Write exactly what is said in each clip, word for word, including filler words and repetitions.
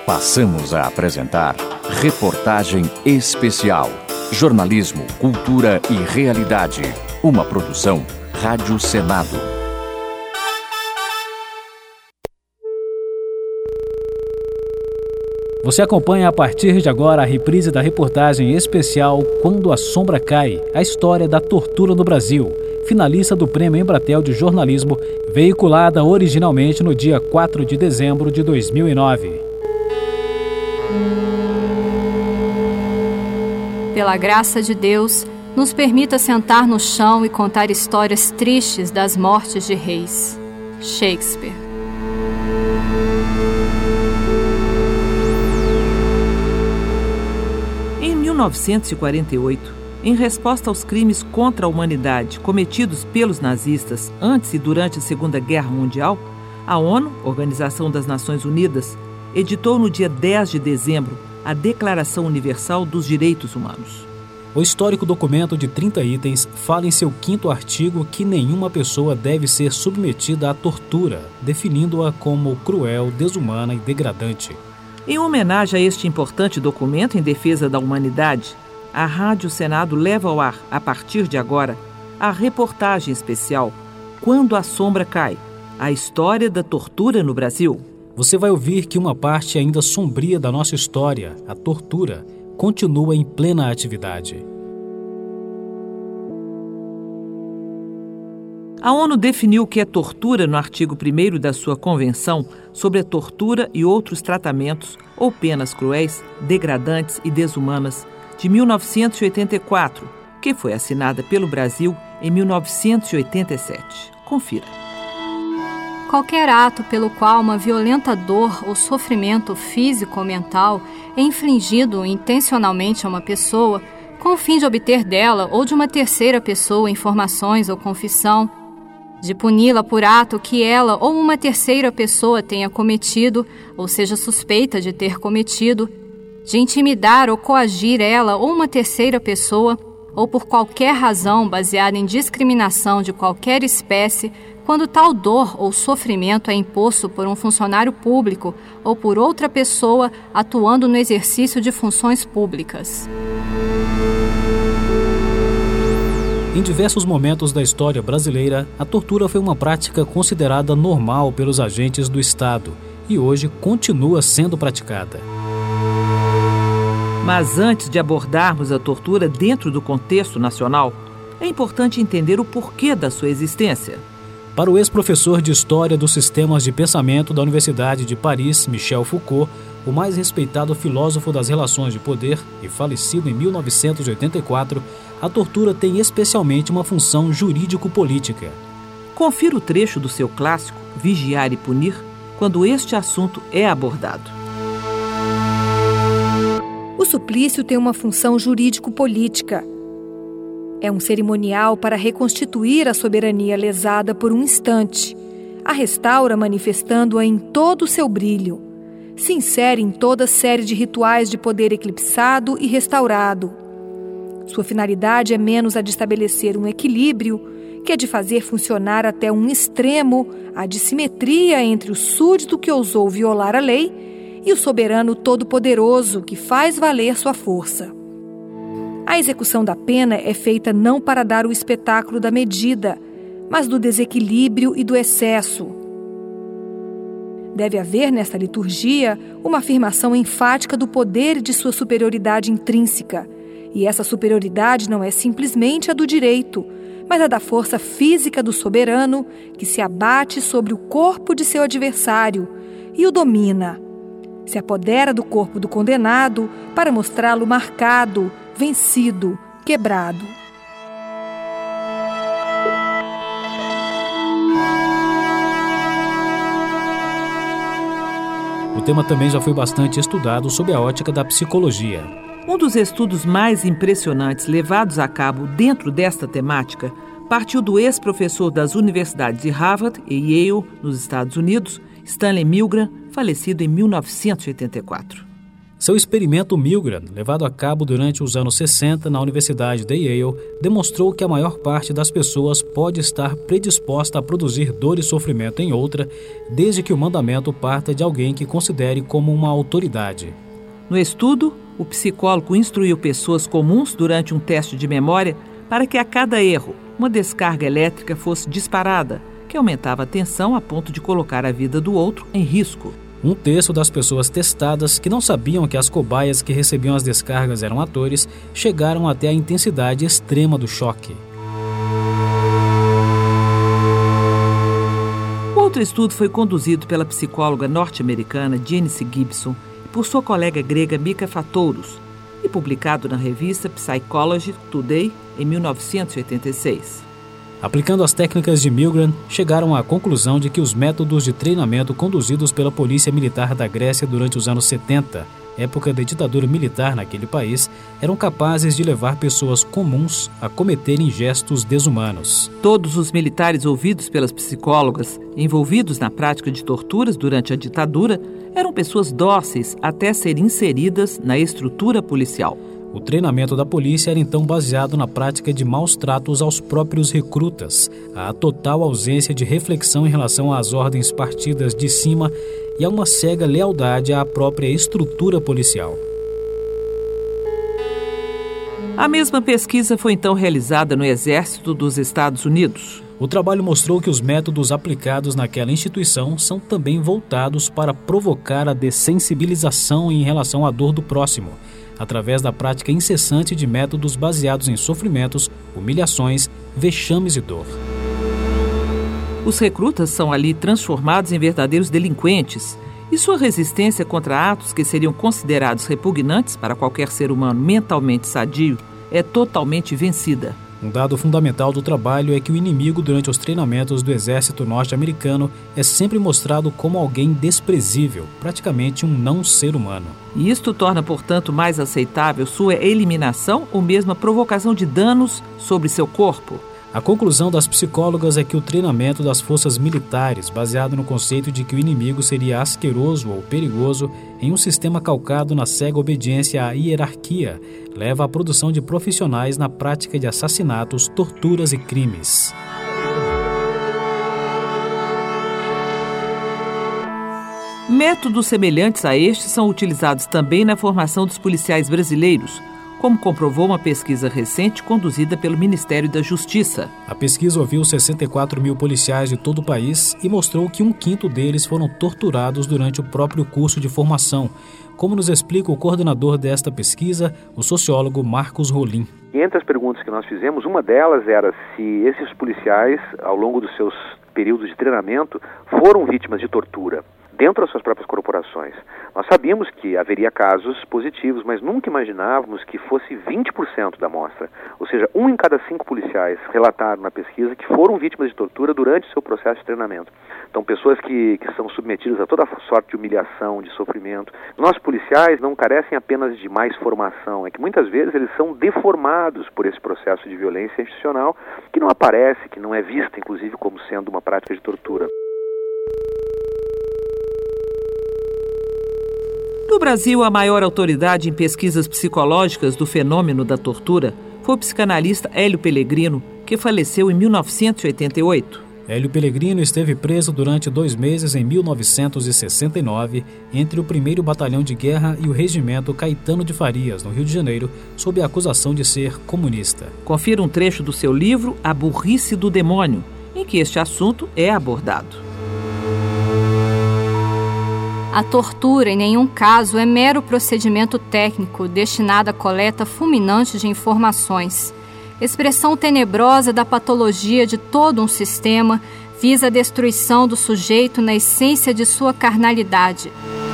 Passamos a apresentar Reportagem Especial. Jornalismo, cultura e realidade. Uma produção Rádio Senado. Você acompanha a partir de agora a reprise da reportagem especial Quando a Sombra Cai, a história da tortura no Brasil, finalista do Prêmio Embratel de Jornalismo, veiculada originalmente no dia quatro de dezembro de dois mil e nove. Pela graça de Deus, nos permita sentar no chão e contar histórias tristes das mortes de reis. Shakespeare. Em mil novecentos e quarenta e oito, em resposta aos crimes contra a humanidade cometidos pelos nazistas antes e durante a Segunda Guerra Mundial, a ONU, Organização das Nações Unidas, editou no dia dez de dezembro a Declaração Universal dos Direitos Humanos. O histórico documento de trinta itens fala em seu quinto artigo que nenhuma pessoa deve ser submetida à tortura, definindo-a como cruel, desumana e degradante. Em homenagem a este importante documento em defesa da humanidade, a Rádio Senado leva ao ar, a partir de agora, a reportagem especial Quando a Sombra Cai, a história da tortura no Brasil. Você vai ouvir que uma parte ainda sombria da nossa história, a tortura, continua em plena atividade. A ONU definiu o que é tortura no artigo primeiro da sua Convenção sobre a tortura e outros tratamentos ou penas cruéis, degradantes e desumanas, de mil novecentos e oitenta e quatro, que foi assinada pelo Brasil em mil novecentos e oitenta e sete. Confira. Qualquer ato pelo qual uma violenta dor ou sofrimento físico ou mental é infligido intencionalmente a uma pessoa, com o fim de obter dela ou de uma terceira pessoa informações ou confissão, de puni-la por ato que ela ou uma terceira pessoa tenha cometido, ou seja suspeita de ter cometido, de intimidar ou coagir ela ou uma terceira pessoa, ou por qualquer razão baseada em discriminação de qualquer espécie, quando tal dor ou sofrimento é imposto por um funcionário público ou por outra pessoa atuando no exercício de funções públicas. Em diversos momentos da história brasileira, a tortura foi uma prática considerada normal pelos agentes do Estado e hoje continua sendo praticada. Mas antes de abordarmos a tortura dentro do contexto nacional, é importante entender o porquê da sua existência. Para o ex-professor de História dos Sistemas de Pensamento da Universidade de Paris, Michel Foucault, o mais respeitado filósofo das relações de poder e falecido em mil novecentos e oitenta e quatro, a tortura tem especialmente uma função jurídico-política. Confira o trecho do seu clássico, Vigiar e Punir, quando este assunto é abordado. O suplício tem uma função jurídico-política. É um cerimonial para reconstituir a soberania lesada por um instante. A restaura manifestando-a em todo o seu brilho. Se insere em toda série de rituais de poder eclipsado e restaurado. Sua finalidade é menos a de estabelecer um equilíbrio, que é de fazer funcionar até um extremo a dissimetria entre o súdito que ousou violar a lei e o soberano todo-poderoso que faz valer sua força. A execução da pena é feita não para dar o espetáculo da medida, mas do desequilíbrio e do excesso. Deve haver nesta liturgia uma afirmação enfática do poder e de sua superioridade intrínseca, e essa superioridade não é simplesmente a do direito, mas a da força física do soberano que se abate sobre o corpo de seu adversário e o domina. Se apodera do corpo do condenado para mostrá-lo marcado, vencido, quebrado. O tema também já foi bastante estudado sob a ótica da psicologia. Um dos estudos mais impressionantes levados a cabo dentro desta temática partiu do ex-professor das universidades de Harvard e Yale, nos Estados Unidos, Stanley Milgram, falecido em mil novecentos e oitenta e quatro. Seu experimento Milgram, levado a cabo durante os anos sessenta na Universidade de Yale, demonstrou que a maior parte das pessoas pode estar predisposta a produzir dor e sofrimento em outra, desde que o mandamento parta de alguém que considere como uma autoridade. No estudo, o psicólogo instruiu pessoas comuns durante um teste de memória para que a cada erro, uma descarga elétrica fosse disparada, que aumentava a tensão a ponto de colocar a vida do outro em risco. Um terço das pessoas testadas, que não sabiam que as cobaias que recebiam as descargas eram atores, chegaram até a intensidade extrema do choque. Outro estudo foi conduzido pela psicóloga norte-americana Janice Gibson e por sua colega grega Mika Fatouros e publicado na revista Psychology Today em mil novecentos e oitenta e seis. Aplicando as técnicas de Milgram, chegaram à conclusão de que os métodos de treinamento conduzidos pela Polícia Militar da Grécia durante os anos setenta, época da ditadura militar naquele país, eram capazes de levar pessoas comuns a cometerem gestos desumanos. Todos os militares ouvidos pelas psicólogas, envolvidos na prática de torturas durante a ditadura, eram pessoas dóceis até serem inseridas na estrutura policial. O treinamento da polícia era então baseado na prática de maus tratos aos próprios recrutas, a total ausência de reflexão em relação às ordens partidas de cima e a uma cega lealdade à própria estrutura policial. A mesma pesquisa foi então realizada no Exército dos Estados Unidos. O trabalho mostrou que os métodos aplicados naquela instituição são também voltados para provocar a dessensibilização em relação à dor do próximo, através da prática incessante de métodos baseados em sofrimentos, humilhações, vexames e dor. Os recrutas são ali transformados em verdadeiros delinquentes e sua resistência contra atos que seriam considerados repugnantes para qualquer ser humano mentalmente sadio é totalmente vencida. Um dado fundamental do trabalho é que o inimigo durante os treinamentos do exército norte-americano é sempre mostrado como alguém desprezível, praticamente um não ser humano. E isto torna, portanto, mais aceitável sua eliminação ou mesmo a provocação de danos sobre seu corpo. A conclusão das psicólogas é que o treinamento das forças militares, baseado no conceito de que o inimigo seria asqueroso ou perigoso, em um sistema calcado na cega obediência à hierarquia, leva à produção de profissionais na prática de assassinatos, torturas e crimes. Métodos semelhantes a estes são utilizados também na formação dos policiais brasileiros, como comprovou uma pesquisa recente conduzida pelo Ministério da Justiça. A pesquisa ouviu sessenta e quatro mil policiais de todo o país e mostrou que um quinto deles foram torturados durante o próprio curso de formação, como nos explica o coordenador desta pesquisa, o sociólogo Marcos Rolim. E entre as perguntas que nós fizemos, uma delas era se esses policiais, ao longo dos seus períodos de treinamento, foram vítimas de tortura dentro das suas próprias corporações. Nós sabíamos que haveria casos positivos, mas nunca imaginávamos que fosse vinte por cento da amostra. Ou seja, um em cada cinco policiais relataram na pesquisa que foram vítimas de tortura durante o seu processo de treinamento. Então, pessoas que, que são submetidas a toda sorte de humilhação, de sofrimento. Nossos policiais não carecem apenas de mais formação, é que muitas vezes eles são deformados por esse processo de violência institucional que não aparece, que não é vista, inclusive, como sendo uma prática de tortura. No Brasil, a maior autoridade em pesquisas psicológicas do fenômeno da tortura foi o psicanalista Hélio Pellegrino, que faleceu em mil novecentos e oitenta e oito. Hélio Pellegrino esteve preso durante dois meses em mil novecentos e sessenta e nove, entre o primeiro Batalhão de Guerra e o Regimento Caetano de Farias, no Rio de Janeiro, sob a acusação de ser comunista. Confira um trecho do seu livro A Burrice do Demônio, em que este assunto é abordado. A tortura, em nenhum caso, é mero procedimento técnico destinado à coleta fulminante de informações. Expressão tenebrosa da patologia de todo um sistema, visa a destruição do sujeito na essência de sua carnalidade.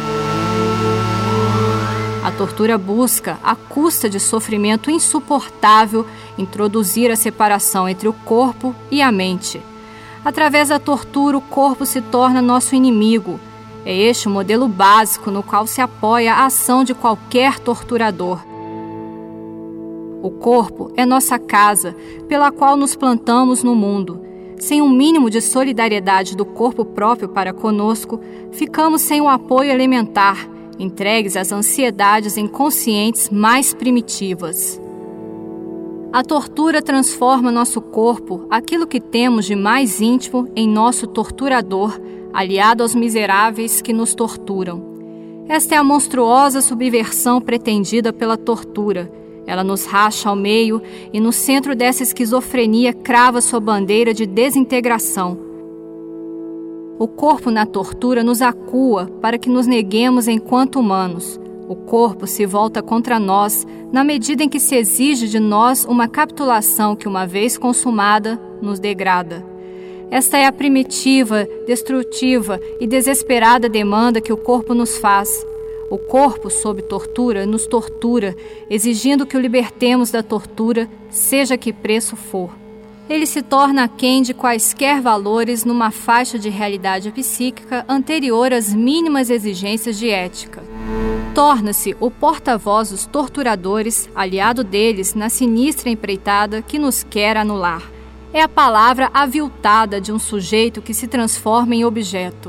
A tortura busca, à custa de sofrimento insuportável, introduzir a separação entre o corpo e a mente. Através da tortura, o corpo se torna nosso inimigo. É este o modelo básico no qual se apoia a ação de qualquer torturador. O corpo é nossa casa, pela qual nos plantamos no mundo. Sem um mínimo de solidariedade do corpo próprio para conosco, ficamos sem o apoio elementar, entregues às ansiedades inconscientes mais primitivas. A tortura transforma nosso corpo, aquilo que temos de mais íntimo, em nosso torturador, aliado aos miseráveis que nos torturam. Esta é a monstruosa subversão pretendida pela tortura. Ela nos racha ao meio e no centro dessa esquizofrenia crava sua bandeira de desintegração. O corpo na tortura nos acua para que nos neguemos enquanto humanos. O corpo se volta contra nós na medida em que se exige de nós uma capitulação que, uma vez consumada, nos degrada. Esta é a primitiva, destrutiva e desesperada demanda que o corpo nos faz. O corpo, sob tortura, nos tortura, exigindo que o libertemos da tortura, seja que preço for. Ele se torna aquém de quaisquer valores numa faixa de realidade psíquica anterior às mínimas exigências de ética. Torna-se o porta-voz dos torturadores, aliado deles na sinistra empreitada que nos quer anular. É a palavra aviltada de um sujeito que se transforma em objeto.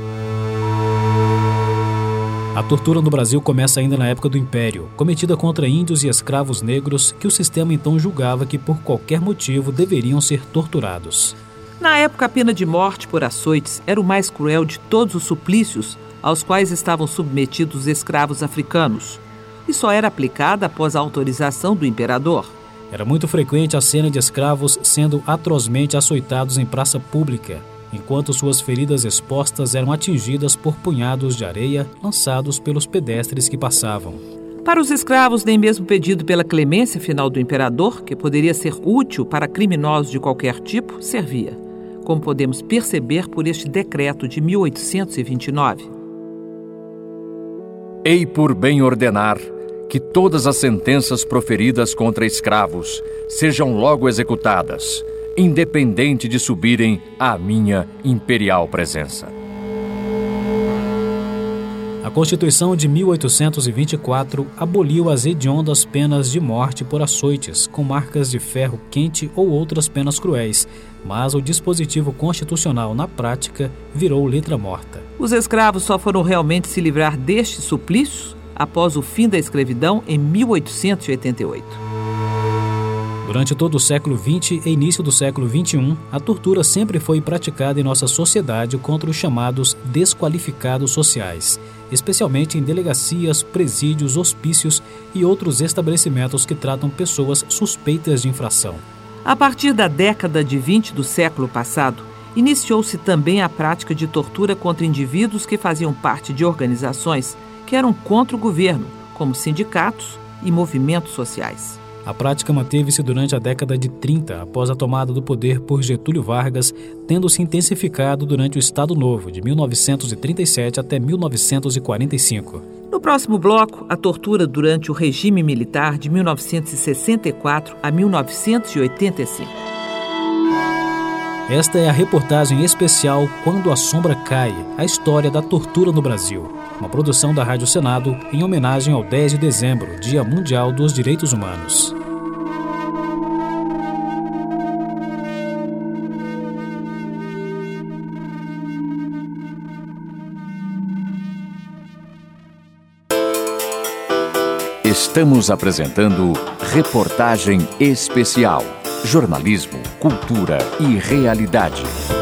A tortura no Brasil começa ainda na época do Império, cometida contra índios e escravos negros que o sistema então julgava que por qualquer motivo deveriam ser torturados. Na época, a pena de morte por açoites era o mais cruel de todos os suplícios aos quais estavam submetidos os escravos africanos, e só era aplicada após a autorização do imperador. Era muito frequente a cena de escravos sendo atrozmente açoitados em praça pública, enquanto suas feridas expostas eram atingidas por punhados de areia lançados pelos pedestres que passavam. Para os escravos, nem mesmo pedido pela clemência final do imperador, que poderia ser útil para criminosos de qualquer tipo, servia, como podemos perceber por este decreto de mil oitocentos e vinte e nove. Hei por bem ordenar que todas as sentenças proferidas contra escravos sejam logo executadas, independente de subirem à minha imperial presença. A Constituição de mil oitocentos e vinte e quatro aboliu as hediondas penas de morte por açoites, com marcas de ferro quente ou outras penas cruéis, mas o dispositivo constitucional, na prática, virou letra morta. Os escravos só foram realmente se livrar destes suplícios após o fim da escravidão em mil oitocentos e oitenta e oito. Durante todo o século vinte e início do século vinte e um, a tortura sempre foi praticada em nossa sociedade contra os chamados desqualificados sociais, especialmente em delegacias, presídios, hospícios e outros estabelecimentos que tratam pessoas suspeitas de infração. A partir da década de vinte do século passado, iniciou-se também a prática de tortura contra indivíduos que faziam parte de organizações que eram contra o governo, como sindicatos e movimentos sociais. A prática manteve-se durante a década de trinta, após a tomada do poder por Getúlio Vargas, tendo se intensificado durante o Estado Novo, de mil novecentos e trinta e sete até mil novecentos e quarenta e cinco. No próximo bloco, a tortura durante o regime militar de mil novecentos e sessenta e quatro a mil novecentos e oitenta e cinco. Esta é a reportagem especial Quando a Sombra Cai, a história da tortura no Brasil. Uma produção da Rádio Senado em homenagem ao dez de dezembro, Dia Mundial dos Direitos Humanos. Estamos apresentando Reportagem Especial. Jornalismo, cultura e realidade.